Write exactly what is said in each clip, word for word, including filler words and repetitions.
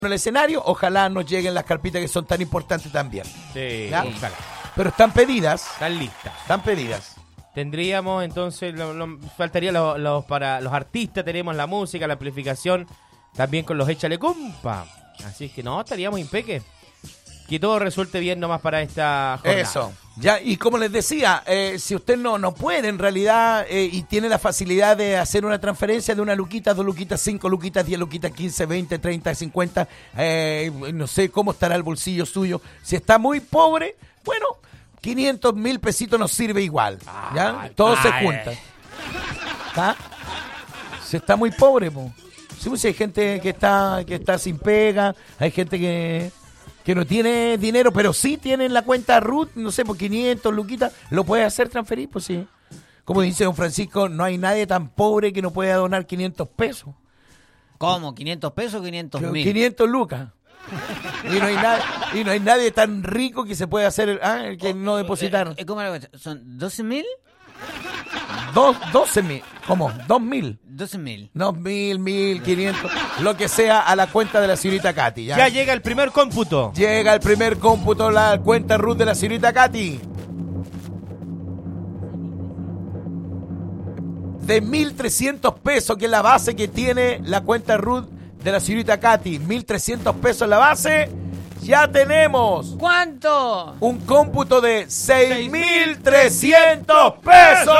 el escenario, ojalá nos lleguen las carpitas que son tan importantes también. Sí, ¿Ya? ojalá. Pero están pedidas. Están listas. Están pedidas. Tendríamos entonces, lo, lo, faltaría los, los para los artistas, tenemos la música, la amplificación, también con los échale compa. Así es que no, estaríamos impeque. Que todo resulte bien nomás para esta jornada. Eso. Ya, y como les decía, eh, si usted no, no puede en realidad eh, y tiene la facilidad de hacer una transferencia de una luquita, dos luquitas, cinco luquitas, diez luquitas, quince, veinte, treinta, cincuenta, eh, no sé cómo estará el bolsillo suyo. Si está muy pobre, bueno, quinientos mil pesitos nos sirve igual. ¿Ya? Ay, Todo se ay. junta. ¿Está? Si está muy pobre, po. Sí, pues, hay gente que está, que está sin pega, hay gente que... que no tiene dinero, pero sí tiene en la cuenta Ruth, no sé, por quinientos, luquitas, lo puede hacer transferir, pues sí. Como dice don Francisco, no hay nadie tan pobre que no pueda donar quinientos pesos. ¿Cómo? ¿quinientos pesos o quinientos mil? quinientos lucas. Y no hay nadie, y no hay nadie tan rico que se pueda hacer, el, ah, el que no depositaron. Eh, ¿Cómo era? ¿Son doce mil? Dos, doce mil, ¿cómo? Dos mil. doce mil. Dos mil, mil, quinientos, lo que sea a la cuenta de la señorita Katy. ¿ya? Ya llega el primer cómputo. Llega el primer cómputo, la cuenta Ruth de la señorita Katy. De mil trescientos pesos, que es la base que tiene la cuenta Ruth de la señorita Katy. mil trescientos pesos la base. Ya tenemos ¿Cuánto? un cómputo de seis mil trescientos pesos.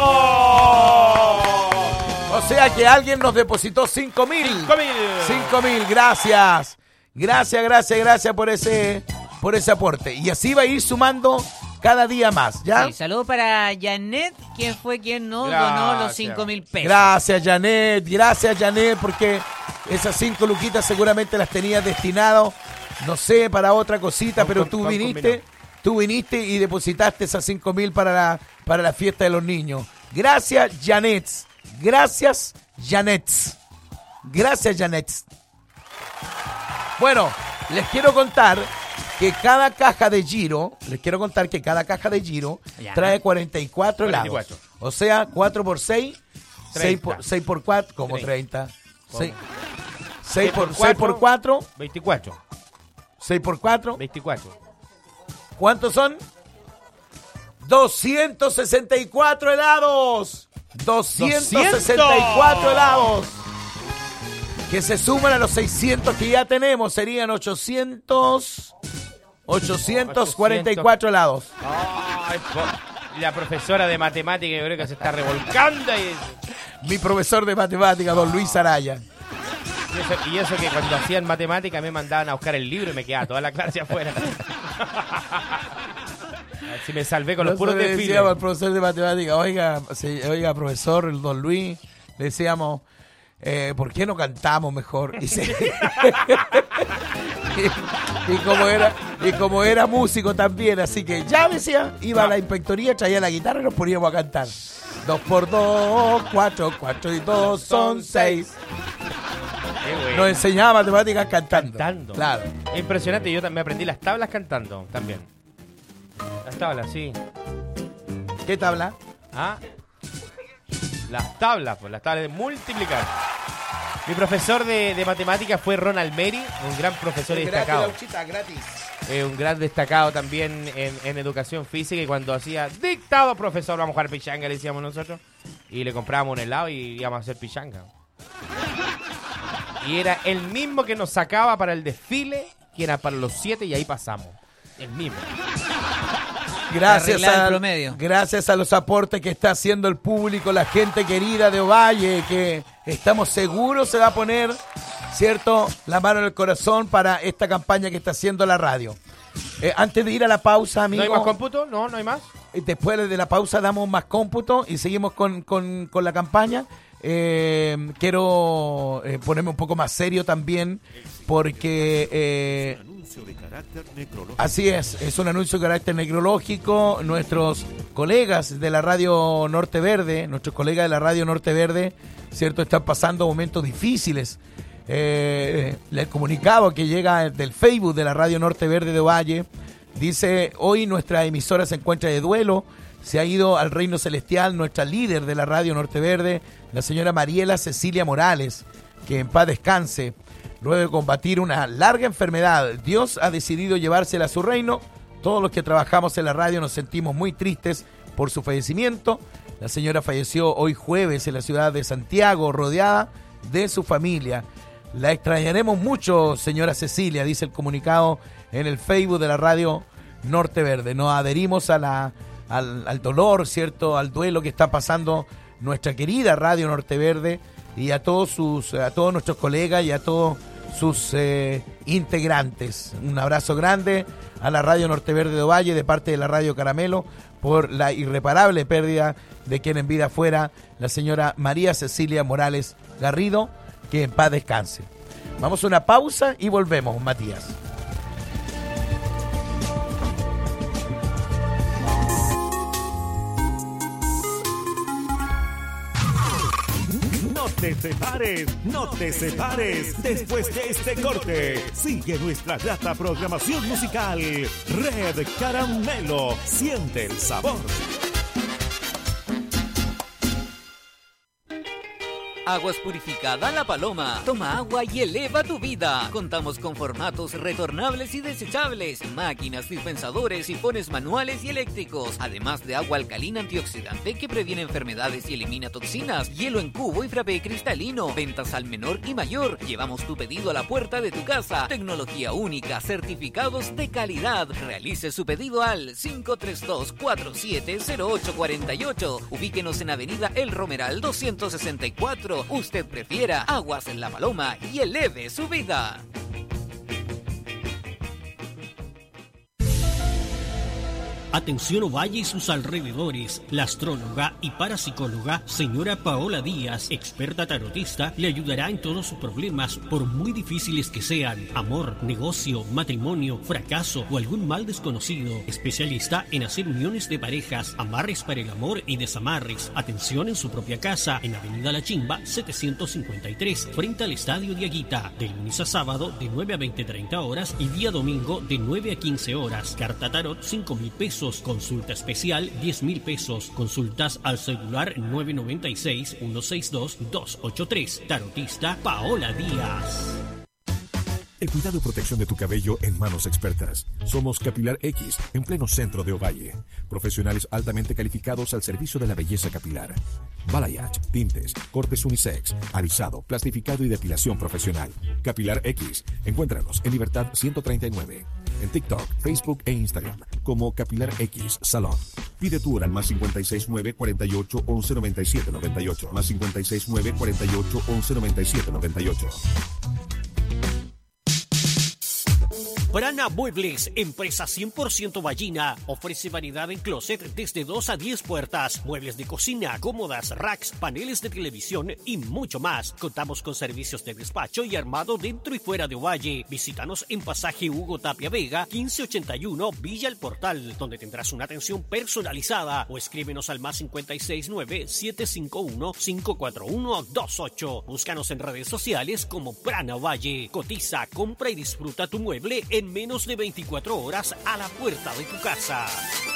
O sea que alguien nos depositó cinco mil. cinco mil, gracias. Gracias, gracias, gracias por ese, por ese aporte. Y así va a ir sumando cada día más, ¿ya? Sí, saludo para Janet, quien fue quien nos Gracias. donó los cinco mil pesos. Gracias, Janet. Gracias, Janet, porque esas cinco luquitas seguramente las tenías destinado, no sé, para otra cosita, Con- pero con- tú con viniste, combinado. tú viniste y depositaste esas cinco mil para la, para la fiesta de los niños. Gracias, Janet. Gracias, Janet. Gracias, Janet. Bueno, les quiero contar que cada caja de Giro, les quiero contar que cada caja de Giro Ya. trae cuarenta y cuatro helados. cuarenta y cuatro. O sea, cuatro por seis, seis por, treinta. seis por cuatro, como treinta. treinta. seis por seis por cuatro, veinticuatro. seis por cuatro. veinticuatro. ¿Cuántos son? doscientos sesenta y cuatro helados. doscientos sesenta y cuatro helados. Que se suman a los seiscientos que ya tenemos. Serían ochocientos. ochocientos cuarenta y cuatro helados. Ay, po- la profesora de matemática yo creo que se está revolcando. Y, Mi profesor de matemáticas, don Luis Araya. y eso, y eso que cuando hacían matemática me mandaban a buscar el libro y me quedaba toda la clase afuera. Así me salvé con los puros Nosotros le desfiles. decíamos al profesor de matemáticas, oiga, sí, oiga, profesor, el don Luis, le decíamos, eh, ¿por qué no cantamos mejor? Y, se- y, y como era, y como era músico también, así que ya decía, iba a la inspectoría, traía la guitarra y nos poníamos a cantar. Dos por dos, cuatro, cuatro y dos son seis. Qué bueno. Nos enseñaba matemáticas cantando. Cantando. Claro. Impresionante, yo también me aprendí las tablas cantando también. Las tablas, sí. ¿Qué tabla? ¿Ah? Las tablas, pues las tablas de multiplicar. Mi profesor de, de matemáticas fue Ronald Meri, un gran profesor y destacado. gratis. Eh, un gran destacado también en, en educación física, y cuando hacía dictado, profesor, vamos a jugar pichanga, le decíamos nosotros, y le comprábamos un helado y íbamos a hacer pichanga. Y era el mismo que nos sacaba para el desfile, que era para los siete, y ahí pasamos. El mismo. Gracias Arreglar el a, promedio. gracias a los aportes que está haciendo el público, la gente querida de Ovalle, que estamos seguros se va a poner, ¿cierto?, la mano en el corazón para esta campaña que está haciendo la radio. Eh, antes de ir a la pausa, ¿No amigo, hay más cómputo? No, no hay más. eh, después de la pausa damos más cómputo y seguimos con, con, con la campaña. Eh, quiero eh, ponerme un poco más serio también, porque... Eh, Así es, es un anuncio de carácter necrológico. Nuestros colegas de la Radio Norte Verde, nuestros colegas de la Radio Norte Verde, ¿cierto?, están pasando momentos difíciles. Eh, el comunicado que llega del Facebook de la Radio Norte Verde de Ovalle dice: hoy nuestra emisora se encuentra de duelo. Se ha ido al reino celestial nuestra líder de la Radio Norte Verde, la señora Mariela Cecilia Morales, que en paz descanse. luego de combatir una larga enfermedad, Dios ha decidido llevársela a su reino. Todos los que trabajamos en la radio nos sentimos muy tristes por su fallecimiento. La señora falleció hoy jueves en la ciudad de Santiago, rodeada de su familia. La extrañaremos mucho, señora Cecilia, dice el comunicado en el Facebook de la radio Norte Verde. Nos adherimos a la, al, al dolor, ¿cierto?, al duelo que está pasando nuestra querida radio Norte Verde, y a todos sus, a todos nuestros colegas y a todos sus eh, integrantes. Un abrazo grande a la radio Norte Verde de Ovalle de parte de la radio Caramelo por la irreparable pérdida de quien en vida fuera la señora María Cecilia Morales Garrido, que en paz descanse. Vamos a una pausa y volvemos, Matías. No te separes, no te separes. Después de este corte, sigue nuestra grata programación musical. Red Caramelo, siente el sabor. Aguas Purificada La Paloma. Toma agua y eleva tu vida. Contamos con formatos retornables y desechables, máquinas, dispensadores, sifones manuales y eléctricos, además de agua alcalina antioxidante que previene enfermedades y elimina toxinas, hielo en cubo y frappé cristalino, ventas al menor y mayor. Llevamos tu pedido a la puerta de tu casa. Tecnología única, certificados de calidad. Realice su pedido al cinco tres dos, cuatro siete cero ocho cuatro ocho. Ubíquenos en Avenida El Romeral doscientos sesenta y cuatro. Usted prefiera Aguas en La Paloma y eleve su vida. Atención Ovalle y sus alrededores. La astróloga y parapsicóloga señora Paola Díaz, experta tarotista, le ayudará en todos sus problemas, por muy difíciles que sean: amor, negocio, matrimonio, fracaso o algún mal desconocido. Especialista en hacer uniones de parejas, amarres para el amor y desamarres. Atención en su propia casa, en Avenida La Chimba setecientos cincuenta y tres, frente al Estadio de Aguita, de lunes a sábado de nueve a veinte treinta horas y día domingo de nueve a quince horas. Carta tarot cinco mil pesos. Consulta especial diez mil pesos. Consultas al celular nueve nueve seis, uno seis dos, dos ocho tres. Tarotista Paola Díaz. El cuidado y protección de tu cabello en manos expertas. Somos Capilar X, en pleno centro de Ovalle. Profesionales altamente calificados al servicio de la belleza capilar. Balayage, tintes, cortes unisex, alisado, plastificado y depilación profesional. Capilar X. Encuéntranos en Libertad ciento treinta y nueve. En TikTok, Facebook e Instagram como Capilar X Salón. Pide tu hora al más cincuenta y seis nueve, cuarenta y ocho, once, noventa y siete, noventa y ocho. Más cincuenta y seis nueve, cuarenta y ocho, once, noventa y siete, noventa y ocho. Prana Muebles, empresa cien por ciento ballina, ofrece variedad en closet desde dos a diez puertas, muebles de cocina, cómodas, racks, paneles de televisión y mucho más. Contamos con servicios de despacho y armado dentro y fuera de Ovalle. Visítanos en Pasaje Hugo Tapia Vega, quince ochenta y uno, Villa El Portal, donde tendrás una atención personalizada, o escríbenos al más cincuenta y seis nueve, siete cinco uno, cinco cuatro uno dos ocho. Búscanos en redes sociales como Prana Ovalle. Cotiza, compra y disfruta tu mueble en menos de veinticuatro horas a la puerta de tu casa.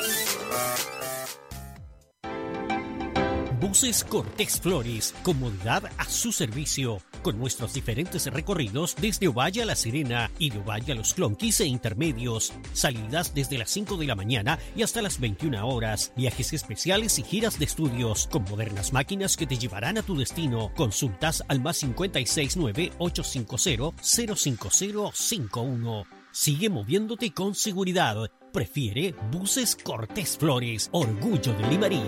Buses Cortés Flores, comodidad a su servicio, con nuestros diferentes recorridos desde Ovalle a La Serena y de Ovalle a Los Clonquis e intermedios. Salidas desde las cinco de la mañana y hasta las veintiuna horas. Viajes especiales y giras de estudios, con modernas máquinas que te llevarán a tu destino. Consultas al más cincuenta y seis nueve, ocho cinco cero, cero cinco cero cinco uno. Sigue moviéndote con seguridad. Prefiere Buses Cortés Flores, orgullo de Limarí.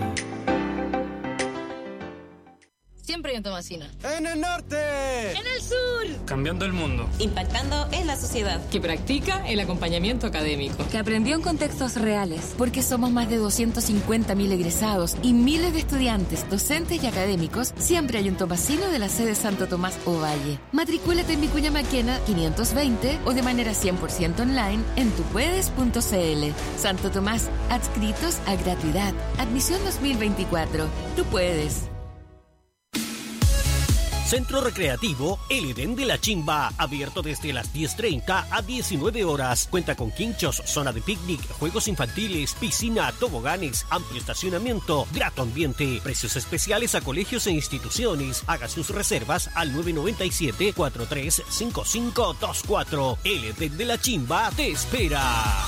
Siempre hay un Tomasina. ¡En el norte! ¡En el sur! Cambiando el mundo. Impactando en la sociedad. Que practica el acompañamiento académico. Que aprendió en contextos reales. Porque somos más de doscientos cincuenta mil egresados y miles de estudiantes, docentes y académicos. Siempre hay un Tomasino de la sede Santo Tomás Ovalle. Matricúlate en Vicuña Maquena quinientos veinte o de manera cien por ciento online en tupuedes punto cl. Santo Tomás, adscritos a gratuidad. Admisión dos mil veinticuatro. Tú puedes. Centro Recreativo El Edén de la Chimba, abierto desde las diez treinta a diecinueve horas. Cuenta con quinchos, zona de picnic, juegos infantiles, piscina, toboganes, amplio estacionamiento, grato ambiente. Precios especiales a colegios e instituciones. Haga sus reservas al nueve nueve siete, cuatro tres cinco cinco dos cuatro. El Edén de la Chimba te espera.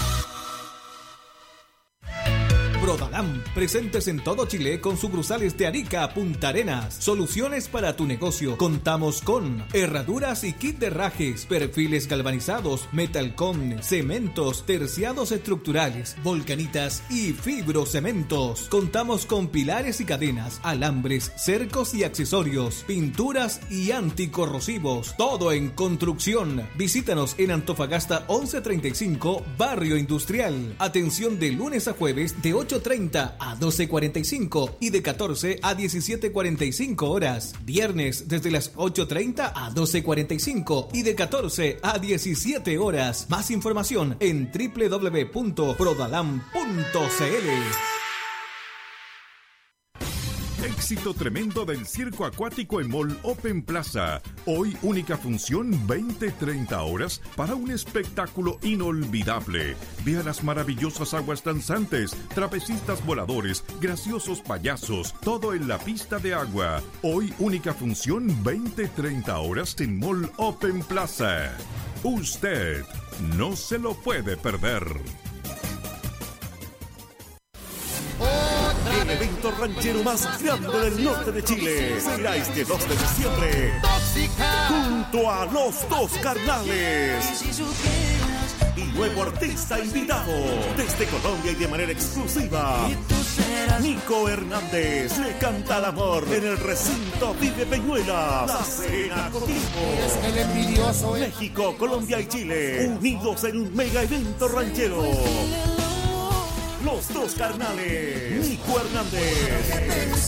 Prodalán, presentes en todo Chile con sucursales de Arica a Punta Arenas. Soluciones para tu negocio. Contamos con herraduras y kit de herrajes, perfiles galvanizados, metalcon, cementos, terciados estructurales, volcanitas y fibrocementos. Contamos con pilares y cadenas, alambres, cercos y accesorios, pinturas y anticorrosivos. Todo en construcción. Visítanos en Antofagasta once treinta y cinco, Barrio Industrial. Atención de lunes a jueves de ocho treinta a doce cuarenta y cinco y de catorce a diecisiete cuarenta y cinco horas. Viernes desde las ocho treinta a doce cuarenta y cinco y de catorce a diecisiete horas. Más información en doble u doble u doble u punto prodalam punto c l. Éxito tremendo del circo acuático en Mall Open Plaza. Hoy única función veinte treinta horas para un espectáculo inolvidable. Vea las maravillosas aguas danzantes, trapecistas voladores, graciosos payasos, todo en la pista de agua. Hoy única función veinte treinta horas en Mall Open Plaza. Usted no se lo puede perder. El evento ranchero más grande del norte de Chile será este dos de diciembre junto a Los Dos Carnales y nuevo artista invitado desde Colombia y de manera exclusiva. Nico Hernández le canta al amor en el recinto Vive Peñuelas. La cena contigo. México, Colombia y Chile unidos en un mega evento ranchero. Los Dos Carnales, Nico Hernández,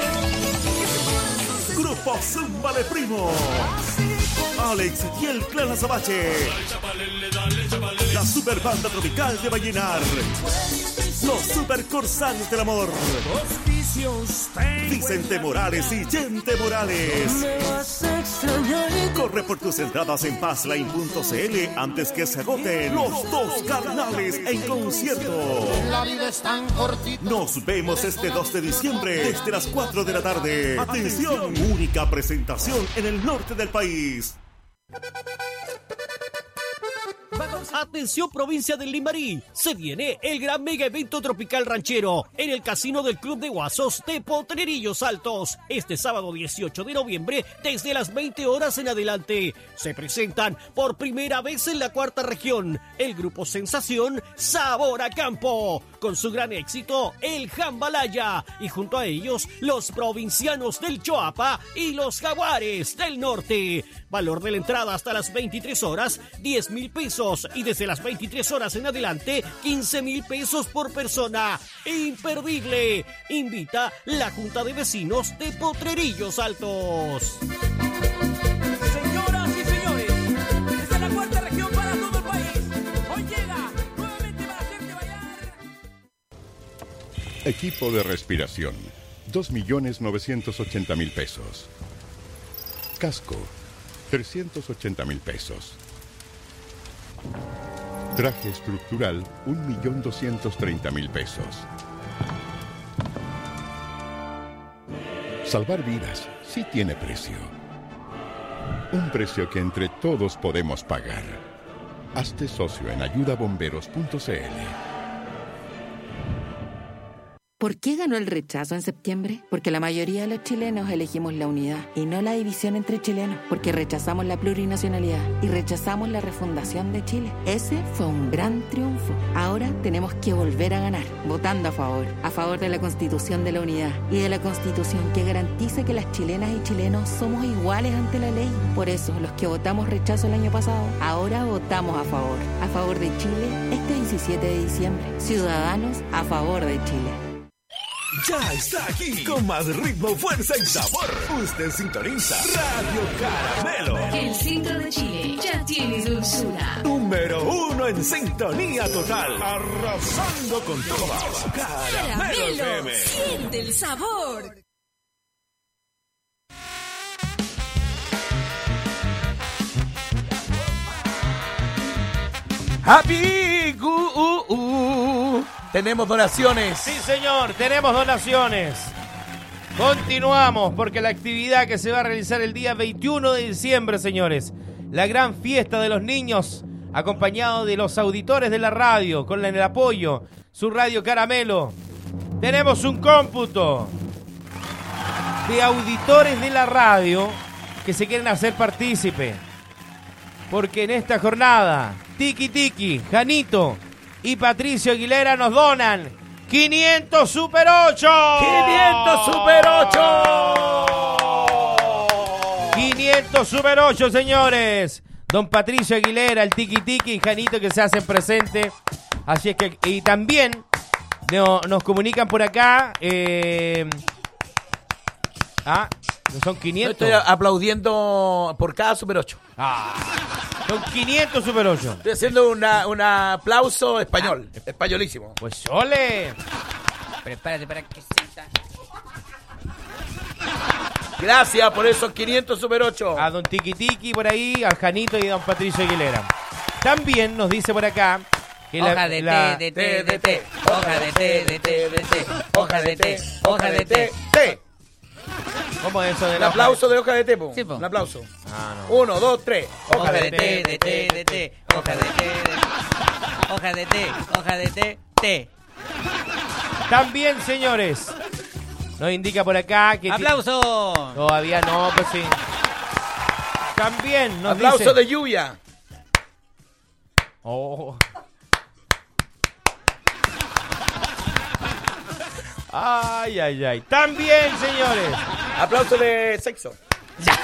Grupo Zumba de Primo, Alex y el Clan Azabache, la Super Banda Tropical de Vallenar, los Super Corsarios del Amor, Vicente Morales y Gente Morales. Corre por tus entradas en pazline punto c l antes que se agoten. Los Dos Carnales en concierto. Nos vemos este dos de diciembre desde las cuatro de la tarde. Atención, única presentación en el norte del país. Atención provincia del Limarí, se viene el gran mega evento tropical ranchero en el casino del Club de Guasos de Potrerillos Altos. Este sábado dieciocho de noviembre desde las veinte horas en adelante. Se presentan por primera vez en la cuarta región el grupo Sensación Sabor a Campo, con su gran éxito El Jambalaya, y junto a ellos los provincianos del Choapa y los Jaguares del Norte. Valor de la entrada hasta las veintitrés horas, diez mil pesos, y desde las veintitrés horas en adelante, quince mil pesos por persona. Imperdible. Invita la Junta de Vecinos de Potrerillos Altos. Señoras y señores, desde la cuarta región para todo el país, hoy llega nuevamente para hacerte bailar. Equipo de respiración, dos millones novecientos ochenta mil pesos. Casco, trescientos ochenta mil pesos. Traje estructural, un millón doscientos treinta mil pesos. Salvar vidas sí tiene precio. Un precio que entre todos podemos pagar. Hazte socio en ayuda bomberos punto c l. ¿Por qué ganó el rechazo en septiembre? Porque la mayoría de los chilenos elegimos la unidad y no la división entre chilenos, porque rechazamos la plurinacionalidad y rechazamos la refundación de Chile. Ese fue un gran triunfo. Ahora tenemos que volver a ganar, votando a favor, a favor de la Constitución de la Unidad y de la Constitución que garantiza que las chilenas y chilenos somos iguales ante la ley. Por eso, los que votamos rechazo el año pasado, ahora votamos a favor, a favor de Chile este diecisiete de diciembre. Ciudadanos a favor de Chile. Ya está aquí con más ritmo, fuerza y sabor. Usted sintoniza Radio Caramelo. El centro de Chile ya tiene dulzura. Número uno en sintonía total. Arrasando con todas. Caramelo F M. Siente el sabor. Happy gu, uh, uh. Tenemos donaciones. Sí, señor, tenemos donaciones. Continuamos porque la actividad que se va a realizar el día veintiuno de diciembre, señores, la gran fiesta de los niños, acompañado de los auditores de la radio, con el apoyo, su radio Caramelo. Tenemos un cómputo de auditores de la radio que se quieren hacer partícipe. Porque en esta jornada, Tiki Tiki, Janito y Patricio Aguilera nos donan quinientos Super ocho. quinientos Super ocho. quinientos Super ocho, señores. Don Patricio Aguilera, el Tiki Tiki y Janito que se hacen presentes. Así es que, y también no, nos comunican por acá. Eh, ah, son quinientos. Estoy aplaudiendo por cada Super ocho. Ah, son quinientos Super ocho. Estoy haciendo una, un aplauso español, ah, españolísimo. Pues ole. Prepárate para que sienta. Gracias por esos quinientos Super ocho. A don Tiki Tiki por ahí, al Janito y a don Patricio Aguilera. También nos dice por acá que hoja la, de la, té, de té, de té, hoja de té, de té, de té, hoja de té, hoja de té, té. ¿Cómo es eso del El aplauso de hoja de té, po? Sí, po. Un aplauso. Ah, no. Uno, dos, tres. Hoja de té, de té, de té, hoja de té, de hoja de té, hoja de té, té. También, señores, nos indica por acá que... ¡Aplauso! Todavía no, pues sí. También nos aplauso dice... de lluvia. Oh. Ay, ay, ay. También, señores. Aplauso de sexo. Ya.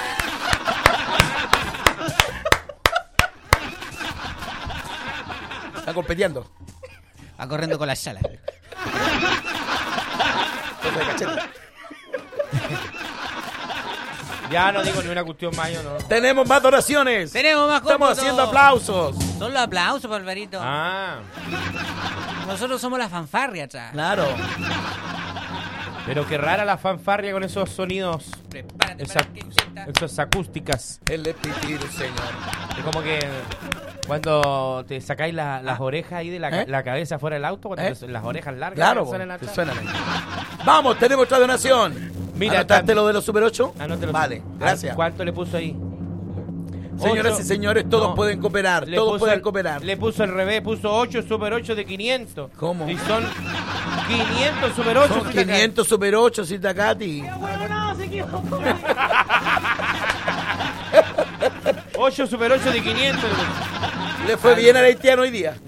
Está compitiendo. Va corriendo con la sala. Ya no digo ni una cuestión más, yo no. Tenemos más donaciones. Tenemos más cómputo. Estamos haciendo aplausos. Son los aplausos, Alvarito. Ah. Nosotros somos la fanfarria, cha. Claro. Pero qué rara la fanfarria con esos sonidos. Prepárate Esa, para que sienta. esas acústicas. El espíritu, señor. Es como que cuando te sacáis la, las ah. orejas ahí de la, ¿Eh? la cabeza fuera del auto, cuando ¿Eh? te, las orejas largas. Claro, te suenan, te suenan ahí. Vamos, tenemos otra donación. Mira, ¿anotaste lo de los Super ocho? Anótelo. Vale, gracias. ¿Cuánto le puso ahí? Señoras Ocho. y señores, todos No, pueden cooperar, le todos puso pueden el- cooperar. Le puso al revés, puso ocho Super ocho de quinientos. ¿Cómo? Y son quinientos Super ocho. Son quinientos Super ocho, Citacati. ocho Super ocho de quinientos. Le fue bien al haitiano hoy día.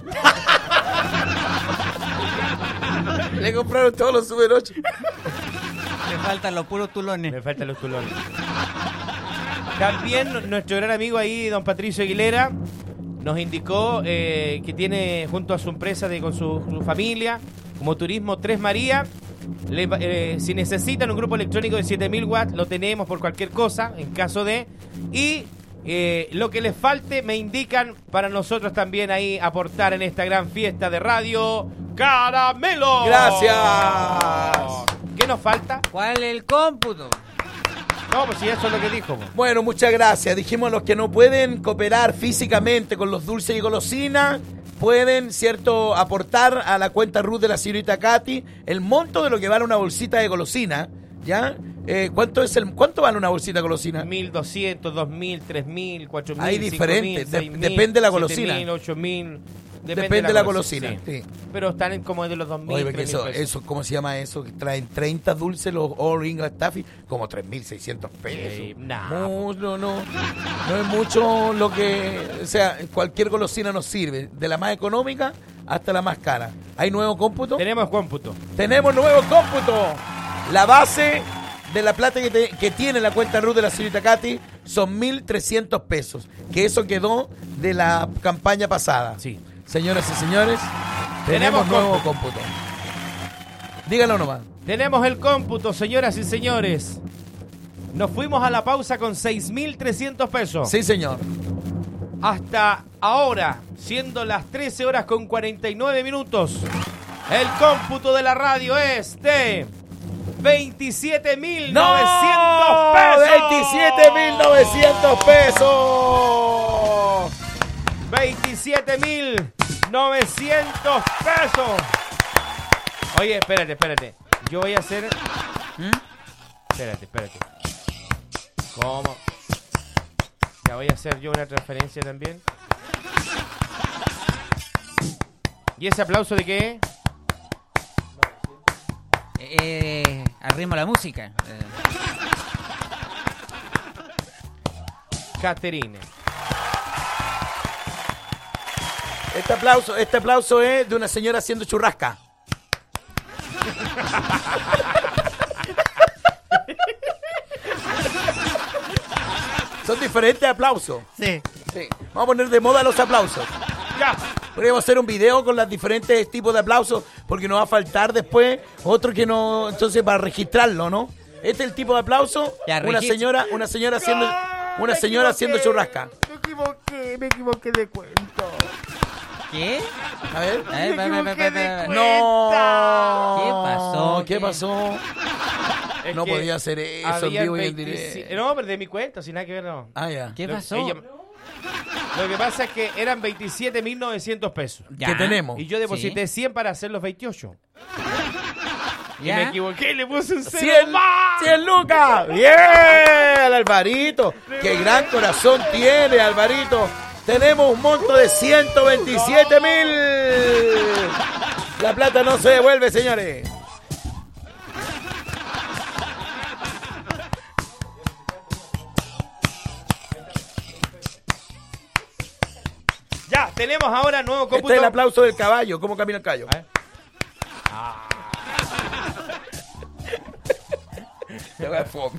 Le compraron todos los Super ocho. Le faltan los puros tulones. Me faltan los tulones. También nuestro gran amigo ahí, don Patricio Aguilera, nos indicó eh, que tiene junto a su empresa de, con su, su familia, como Turismo Tres María, le, eh, si necesitan un grupo electrónico de siete mil watts, lo tenemos por cualquier cosa, en caso de... Y eh, lo que les falte, me indican para nosotros también ahí aportar en esta gran fiesta de radio Caramelo. Gracias. ¿Qué nos falta? ¿Cuál es el cómputo? No, pues si eso es lo que dijo. po. Bueno, muchas gracias. Dijimos los que no pueden cooperar físicamente con los dulces y golosinas, pueden, ¿cierto?, aportar a la cuenta Ruth de la señorita Katy el monto de lo que vale una bolsita de golosina, ¿ya? Eh, ¿cuánto es el cuánto vale una bolsita de golosina? mil doscientos, dos mil, tres mil, cuatro mil, Hay cinco diferente, mil, de- seis mil, depende de la siete golosina. mil, ocho mil. Depende de la golosina, sí. Pero están en como de los dos mil, Oye, porque tres mil eso, pesos. eso, ¿cómo se llama eso? Que traen treinta dulces los All England Taffy, como tres mil seiscientos pesos. Sí, nah, no, no, no, no es mucho lo que, o sea, cualquier golosina nos sirve, de la más económica hasta la más cara. ¿Hay nuevo cómputo? Tenemos cómputo. Tenemos nuevo cómputo. La base de la plata que, te- que tiene la cuenta Ruth de la señorita Katy son mil trescientos pesos, que eso quedó de la campaña pasada. Sí. Señoras y señores, tenemos, Tenemos nuevo cómputo. cómputo. Díganlo nomás. Tenemos el cómputo, señoras y señores. Nos fuimos a la pausa con seis mil trescientos pesos. Sí, señor. Hasta ahora, siendo las trece horas con cuarenta y nueve minutos, el cómputo de la radio es de veintisiete mil novecientos pesos. veintisiete mil novecientos pesos. veintisiete mil novecientos pesos. Oye, espérate, espérate. Yo voy a hacer... ¿Mm? Espérate, espérate. ¿Cómo? Ya voy a hacer yo una transferencia también. ¿Y ese aplauso de qué? Eh, al ritmo de la música. Eh. Caterine. Este aplauso, este aplauso es de una señora haciendo churrasca. Son diferentes aplausos. Sí. Sí. Vamos a poner de moda los aplausos. Ya. Podríamos hacer un video con los diferentes tipos de aplausos, porque nos va a faltar después otro que no, entonces para registrarlo, ¿no? Este es el tipo de aplauso. Ya, una registra. señora, una señora haciendo, una señora haciendo churrasca. Me equivoqué, me equivoqué de cuento. ¿Qué? A ver. A ver, va, va, va, va, va. No. ¿Qué pasó? ¿Qué pasó? Es No que podía hacer eso en había vivo y en veintisiete directo. No, pero de mi cuenta, sin nada que ver, no. Ah, ya. ¿Qué Lo- pasó? ella- Lo que pasa es que eran veintisiete mil novecientos pesos. Ya. ¿Qué tenemos? Y yo deposité cien para hacer los veintiocho. Y ¿Ya? me equivoqué, le puse un cero ¡Cien, más. cien lucas! ¡Bien, Alvarito! ¡Qué gran corazón tiene, Alvarito! Tenemos un monto de ciento veintisiete mil. La plata no se devuelve, señores. Ya, tenemos ahora nuevo cómputo. Este es el aplauso del caballo. ¿Cómo camina el caballo? A ver. Qué fome.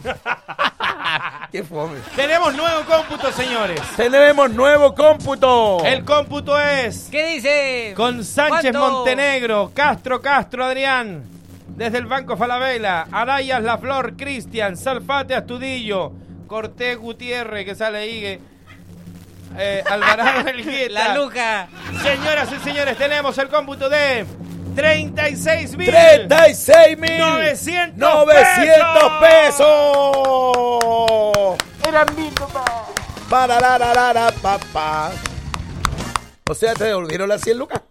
Qué fome. Tenemos nuevo cómputo, señores. Tenemos nuevo cómputo. El cómputo es ¿Qué dice? con Sánchez ¿Cuánto? Montenegro, Castro Castro Adrián, desde el Banco Falabella, Arayas La Flor, Cristian, Salfate Astudillo, Cortés Gutiérrez, que sale ahí, eh, Alvarado Elgueta. La Luca. Señoras y señores, tenemos el cómputo de treinta y seis mil treinta y seis mil novecientos pesos. Eran mil, papá. Para la la la la pa, pa. O sea, ¿te devolvieron las cien lucas?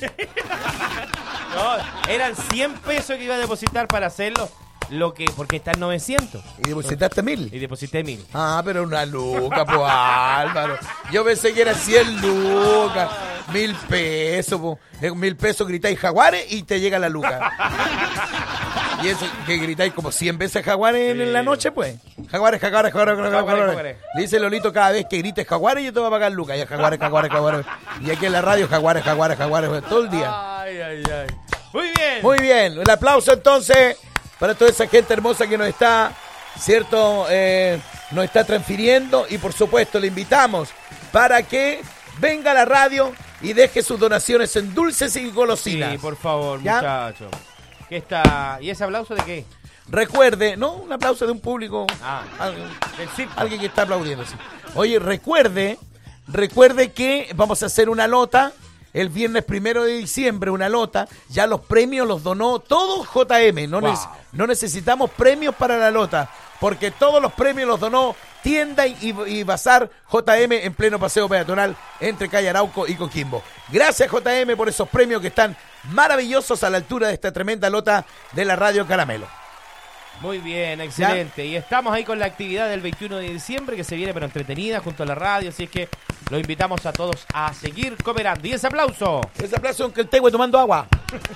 No, eran cien pesos que iba a depositar para hacerlo, lo que porque está en novecientos. Y depositaste mil. Y deposité mil. Ah, pero una luca, pues Álvaro. Yo pensé que era cien lucas. Mil pesos, po. Eh, Mil pesos gritáis jaguares y te llega la luca. Y eso que gritáis como cien veces jaguares en, en la noche, pues. Jaguares, jaguares, jaguares, jaguares, Jaguares, jaguares. jaguares. Dice Lolito cada vez que grites jaguares yo te voy a pagar luca. Y jaguares, jaguares, jaguares. Y aquí en la radio jaguares, jaguares, jaguares, todo el día. Ay, ay, ay. Muy bien. Muy bien, el aplauso entonces para toda esa gente hermosa que nos está, cierto, eh, nos está transfiriendo, y por supuesto le invitamos para que venga a la radio y deje sus donaciones en dulces y golosinas. Sí, por favor, ¿Ya? muchachos. ¿Qué está? ¿Y ese aplauso de qué? Recuerde, no, un aplauso de un público, Ah, alguien, del circo. alguien que está aplaudiendo. Sí. Oye, recuerde, recuerde que vamos a hacer una lota. El viernes primero de diciembre, una lota. Ya los premios los donó todo J M. No, Wow. neces- no necesitamos premios para la lota, porque todos los premios los donó Tienda y, y Bazar J M en pleno paseo peatonal entre Calle Arauco y Coquimbo. Gracias J M por esos premios que están maravillosos a la altura de esta tremenda lota de la Radio Caramelo. Muy bien, excelente. Y estamos ahí con la actividad del veintiuno de diciembre que se viene pero entretenida junto a la radio, así es que los invitamos a todos a seguir cooperando. Y ese aplauso. Ese aplauso en que el tegüe tomando agua.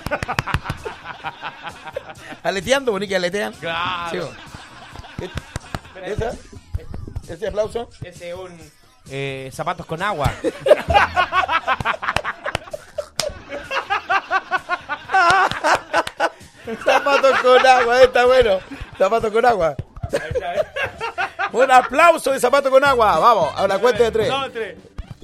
Aleteando, bonito que aletean. Claro. Sí. ¿Esa? ¿Ese aplauso? Ese es un eh, zapatos con agua. Zapatos con agua, está bueno. Zapatos con agua. Un aplauso de zapato con agua. Vamos, a la cuenta de tres. Dos, tres.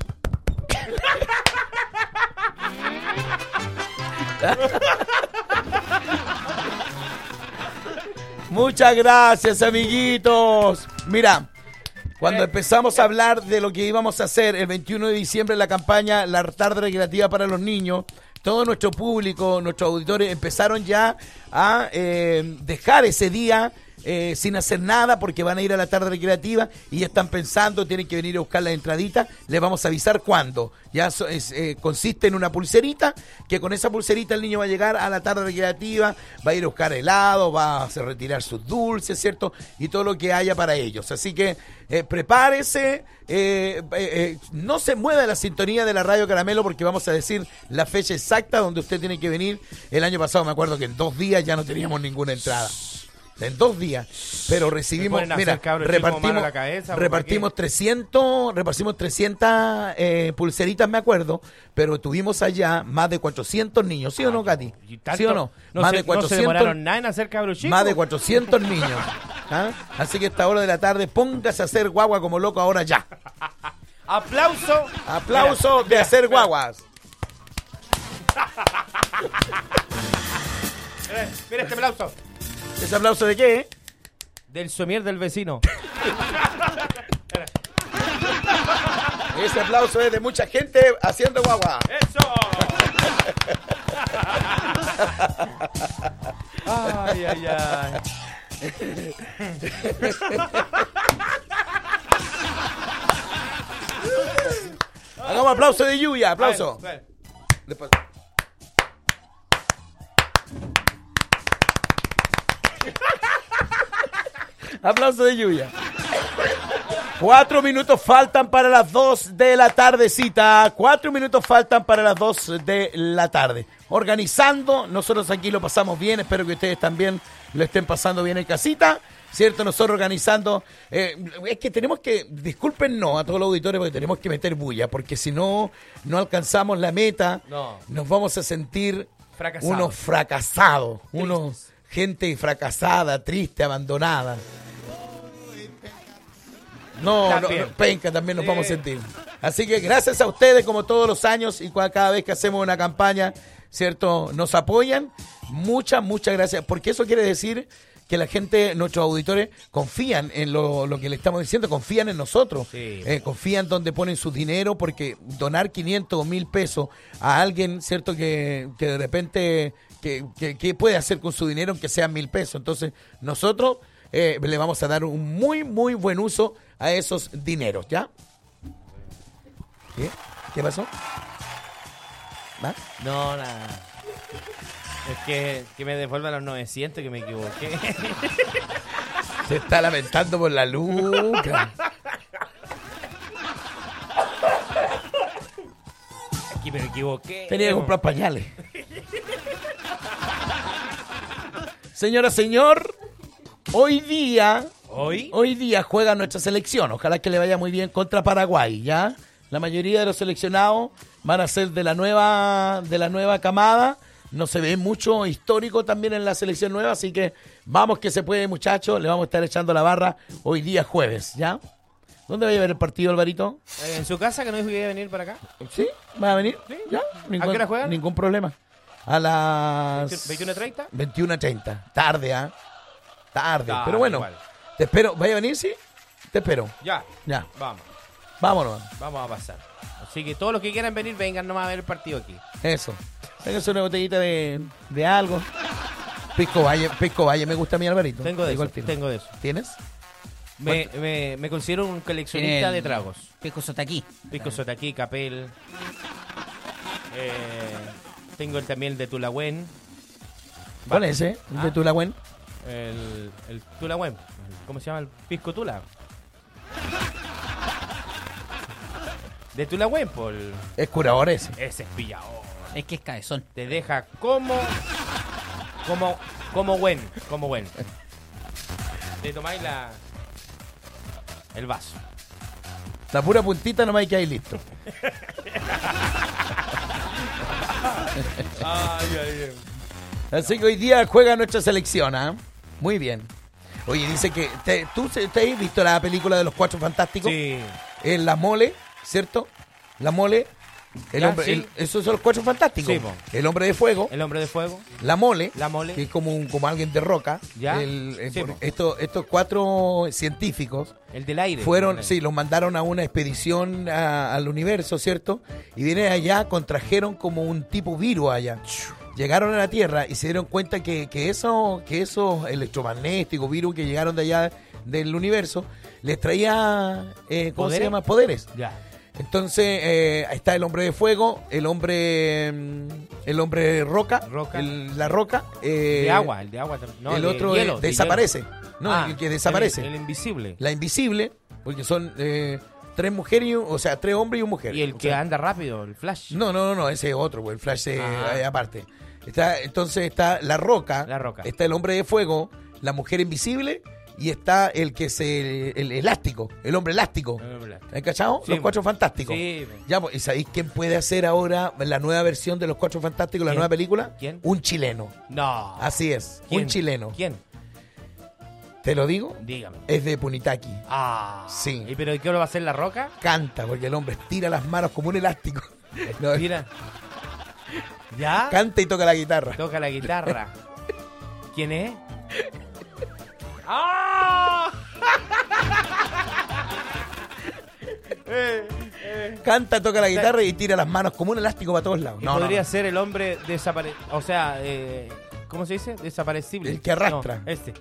Muchas gracias, amiguitos. Mira, cuando empezamos a hablar de lo que íbamos a hacer el veintiuno de diciembre en la campaña La Tarde Recreativa para los Niños, todo nuestro público, nuestros auditores empezaron ya a eh, dejar ese día eh, sin hacer nada porque van a ir a la tarde recreativa y ya están pensando, tienen que venir a buscar la entradita, les vamos a avisar cuándo. Ya so, es, eh, consiste en una pulserita, que con esa pulserita el niño va a llegar a la tarde recreativa, va a ir a buscar helado, va a hacer retirar sus dulces, ¿cierto? Y todo lo que haya para ellos. Así que eh, prepárese, eh, eh, eh, no se mueva de la sintonía de la Radio Caramelo porque vamos a decir la fecha exacta donde usted tiene que venir. El año pasado me acuerdo que en dos días ya no teníamos ninguna entrada. En dos días, pero recibimos, mira, repartimos, la cabeza, repartimos trescientos, repartimos trescientas eh, pulseritas, me acuerdo, pero tuvimos allá más de cuatrocientos niños, ¿sí o no, Katy? ¿Sí o no? No más se, de cuatrocientos, no se demoraron nada en hacer cabros chicos. Más de cuatrocientos niños. ¿Ah? Así que a esta hora de la tarde, póngase a hacer guagua como loco ahora ya. Aplauso. Aplauso mira, de mira, hacer mira. guaguas. mira, mira este aplauso. ¿Ese aplauso de qué? Del somier del vecino. Ese aplauso es de mucha gente haciendo guagua. ¡Eso! Ay, ay, ay. Hagamos aplauso de lluvia, aplauso. A ver, a ver. Después. Aplauso de lluvia. Cuatro minutos faltan para las dos de la tardecita. Cuatro minutos faltan para las dos de la tarde. Organizando, nosotros aquí lo pasamos bien. Espero que ustedes también lo estén pasando bien en casita. ¿Cierto? Nosotros organizando. Eh, es que tenemos que, discúlpenos a todos los auditores porque tenemos que meter bulla. Porque si no, no alcanzamos la meta, no. Nos vamos a sentir fracasados. Unos fracasados. Tristes. Unos gente fracasada, triste, abandonada. No, no, no, penca también nos sí. vamos a sentir. Así que gracias a ustedes, como todos los años, y cada vez que hacemos una campaña, ¿cierto? Nos apoyan. Muchas, muchas gracias. Porque eso quiere decir que la gente, nuestros auditores, confían en lo, lo que le estamos diciendo, confían en nosotros. Sí. Eh, confían donde ponen su dinero, porque donar quinientos o mil pesos a alguien, ¿cierto? Que, que de repente, que, que, que puede hacer con su dinero, aunque sean mil pesos. Entonces, nosotros eh, le vamos a dar un muy, muy buen uso a esos dineros, ¿ya? ¿Qué? ¿Qué pasó? ¿Va? No, nada. Es que, que me devuelvan los novecientos, que me equivoqué. Se está lamentando por la lucra. Aquí me equivoqué. Tenía que comprar pañales. Señora, señor, hoy día... ¿Hoy? Hoy día juega nuestra selección. Ojalá que le vaya muy bien contra Paraguay, ¿ya? La mayoría de los seleccionados van a ser de la nueva, de la nueva camada. No se ve mucho histórico también en la selección nueva, así que vamos que se puede, muchachos. Le vamos a estar echando la barra hoy día jueves, ¿ya? ¿Dónde va a ver el partido, Alvarito? Eh, ¿En su casa, que no iba a venir para acá? ¿Sí? ¿Va a venir? ¿Sí? ¿Ya? Ningún, ¿A qué hora juegan? Ningún problema. A las... ¿veintiuno treinta? veintiuno treinta. Tarde, ¿ah? ¿eh? Tarde. Tarde, pero bueno, igual. Te espero. ¿Vaya a venir, sí? Te espero. Ya. Ya. Vamos. Vámonos. Vamos a pasar. Así que todos los que quieran venir, vengan nomás a ver el partido aquí. Eso. Ténganse una botellita de, de algo. Pisco Valle, Pisco Valle me gusta a mí, Alvarito. Tengo de eso, tengo de eso. ¿Tienes? Me, me, me considero un coleccionista el de tragos. Pisco Sotaquí. Pisco Sotaquí, Capel. Eh, tengo el, también el de Tulahuen. ¿Cuál es ese? ¿El ¿Ah? de Tulahuen? El, el Tulahuen. ¿Cómo se llama? El Pisco Tula. De Tulahuen, por el... Es curador ese. Ese es pillador. Es que es cabezón. Te deja como... Como... Como buen. Como buen. Te tomáis la... El vaso. La pura puntita nomás hay que ir listo. Ay, ay, ay. Así que hoy día juega nuestra selección, ¿ah? ¿eh? Muy bien. Oye, dice que... Te, ¿Tú te has visto la película de los Cuatro Fantásticos? Sí. En La Mole, ¿cierto? La Mole... El Ya, hombre, sí. el, esos son los Cuatro Fantásticos. Sí, po. El Hombre de Fuego. El Hombre de Fuego. La Mole. La Mole. Que es como, un, como alguien de roca. Ya. El, el- Sí, por- po. estos, estos cuatro científicos El del aire. fueron, Ponele. sí, los mandaron a una expedición a- al universo, ¿cierto? Y vienen allá, contrajeron como un tipo virus allá. llegaron a la Tierra y se dieron cuenta que, que, eso, que esos electromagnéticos, virus que llegaron de allá del universo, les traía, eh, ¿cómo ¿Poderes? se llama? Poderes. Ya. Entonces, eh, ahí está el hombre de fuego, el hombre mm, el hombre roca, Roca. el- la roca. eh, de agua, el de agua también. No, el de otro hielo, eh, de desaparece. hielo. No, Ah, el que desaparece. El, el invisible. La invisible, porque son eh, tres mujeres, y un- o sea, tres hombres y una mujer. Y el O que sea, anda rápido, el Flash. No, no, no, no, ese es otro, pues, el Flash eh, Ah. eh, aparte. Está, entonces está la roca, La Roca. está el hombre de fuego, la mujer invisible y está el que es el, el elástico, el hombre elástico. ¿Has cachado? Sí, Los Cuatro Fantásticos. Sí. Ya, pues, ¿y sabéis quién puede hacer ahora la nueva versión de Los Cuatro Fantásticos, la ¿Quién? nueva película? ¿Quién? Un chileno. No. Así es, ¿Quién? un chileno. ¿Quién? ¿Te lo digo? Dígame. Es de Punitaki. Ah. Sí. ¿Y pero qué lo va a hacer la Roca? Canta, porque el hombre estira las manos como un elástico. No, Mira. ¿Ya? canta y toca la guitarra. Toca la guitarra. ¿Quién es? ¡Ah! eh, eh. Canta, toca la guitarra y tira las manos como un elástico para todos lados. Y No, no, podría no. ser el hombre desapare... O sea, eh, ¿cómo se dice? Desaparecible. El que arrastra. No, este.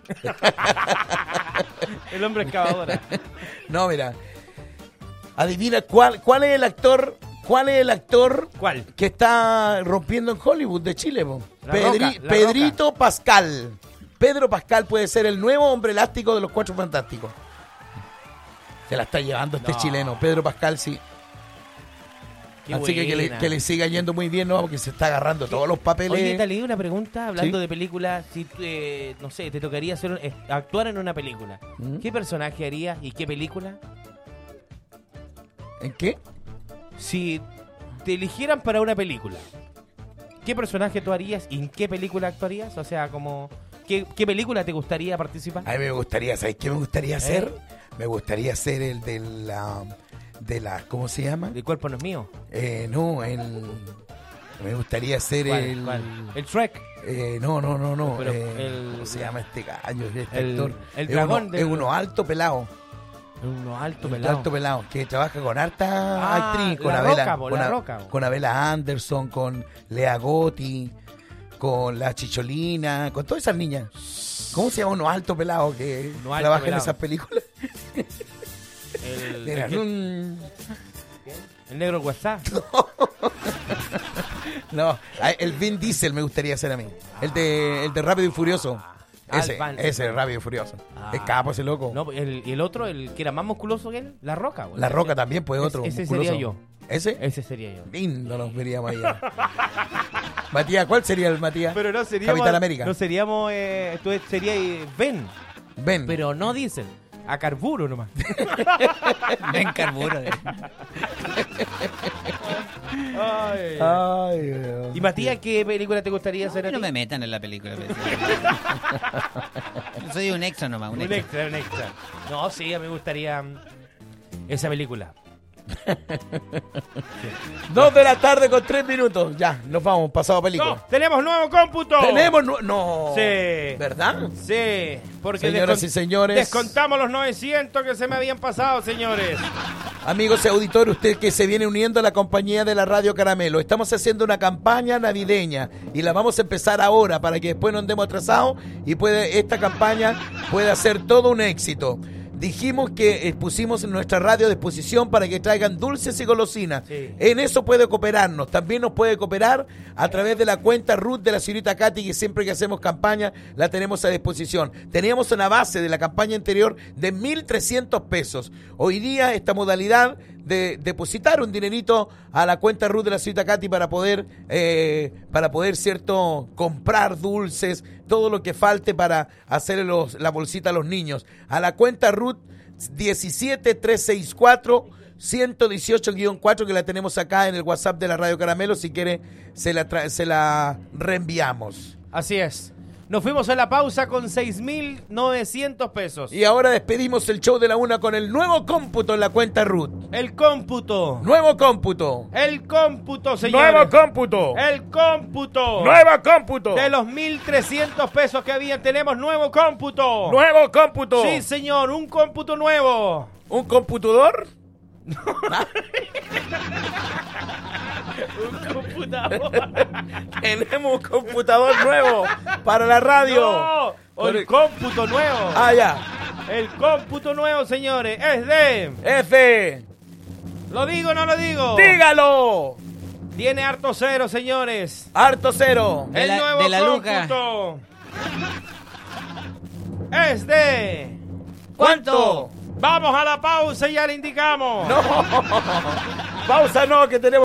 El hombre excavadora. No, mira. Adivina cuál, cuál es el actor, cuál es el actor ¿Cuál? que está rompiendo en Hollywood de Chile, po? La Pedri- Roca, la Pedrito Pascal. Pedro Pascal puede ser el nuevo hombre elástico de los Cuatro Fantásticos. Se la está llevando este No. chileno, Pedro Pascal, sí. Qué Así que que le, buena. que le siga yendo muy bien, ¿no? Porque se está agarrando todos los papeles. Oye, te leí una pregunta hablando Sí. de películas. Si, eh, no sé, te tocaría hacer un- eh, actuar en una película. ¿Mm? ¿Qué personaje harías y qué película? ¿En qué? Si te eligieran para una película, ¿qué personaje tú harías y en qué película actuarías? O sea, como ¿qué, qué película te gustaría participar? A mí me gustaría, ¿sabes qué me gustaría hacer? ¿Eh? Me gustaría ser el de la, de la, ¿cómo se llama? ¿El cuerpo no es mío? Eh, no, el, me gustaría ser ¿Cuál, el, cuál? ¿El Shrek? Eh, no, no, no, no. Pero eh, el- ¿Cómo se llama este gallo? Este el- actor. el Es dragón uno- del- Es uno alto pelado. Uno alto Un pelado. alto pelado que trabaja con harta Ah, actriz, con La Abela, Roca, po, con, La a- Roca, po. con Abela Anderson, con Lea Gotti, con la Chicholina, con todas esas niñas. ¿Cómo se llama uno alto pelado que Uno alto trabaja en pelado. esas películas? El, Era el que- un- el negro WhatsApp. No, a- el Vin Diesel me gustaría ser a mí. El de, el de Rápido y Furioso. Ah, Ese, el Van- ese, Rápido y Furioso. Ah. Es capo ese loco. No, el, y el otro, el que era más musculoso que él, La Roca. güey. La Roca también, pues otro. Ese musculoso. sería yo. ¿Ese? Ese sería yo. Lindo nos veríamos allá. Matías, ¿cuál sería el Matías? Pero no seríamos. Capitán América. No seríamos. Eh, tú sería eh, Ben. Ben. Pero no dicen. A carburo nomás. Ven carburo. Ay. Ay, Dios. ¿Y Matías, qué película te gustaría hacer a No ti? me metan en la película. Yo soy un extra nomás, un, Un extra. extra, un extra. No, sí, a mí me gustaría mm, esa película. Dos de la tarde con tres minutos. Ya, nos vamos, pasado película. No, tenemos nuevo cómputo. Tenemos nu- no. Sí. ¿Verdad? Sí, porque Señoras descont- y señores. descontamos los novecientos que se me habían pasado, señores. Amigos y auditores, usted que se viene uniendo a la compañía de la Radio Caramelo, estamos haciendo una campaña navideña y la vamos a empezar ahora para que después no andemos atrasados y puede, esta campaña pueda ser todo un éxito. Dijimos que eh, pusimos nuestra radio a disposición para que traigan dulces y golosinas. Sí. En eso puede cooperarnos. También nos puede cooperar a través de la cuenta Ruth de la señorita Katy, que siempre que hacemos campaña la tenemos a disposición. Teníamos una base de la campaña anterior de mil trescientos pesos. Hoy día esta modalidad de depositar un dinerito a la cuenta Ruth de la señorita Katy para poder, eh, para poder, cierto, comprar dulces, todo lo que falte para hacerle los, la bolsita a los niños. A la cuenta Ruth diecisiete trescientos sesenta y cuatro ciento dieciocho guión cuatro, que la tenemos acá en el WhatsApp de la Radio Caramelo. Si quiere, se la, tra- se la reenviamos. Así es. Nos fuimos a la pausa con seis mil novecientos pesos. Y ahora despedimos el show de la una con el nuevo cómputo en la cuenta Ruth. El cómputo. Nuevo cómputo. El cómputo, señores. Nuevo cómputo. El cómputo. Nuevo cómputo. De los mil trescientos pesos que había, tenemos nuevo cómputo. Nuevo cómputo. Sí, señor, un cómputo nuevo. ¿Un computador? Un computador. Tenemos un computador nuevo para la radio. No, o el cómputo nuevo. Ah, ya. El cómputo nuevo, señores, es de... F. ¿Lo digo o no lo digo? ¡Dígalo! Tiene harto cero, señores. Harto cero. De El la- nuevo de la Luca. cómputo es de... ¿Cuánto? Vamos a la pausa y ya le indicamos. No. Pausa no, que tenemos...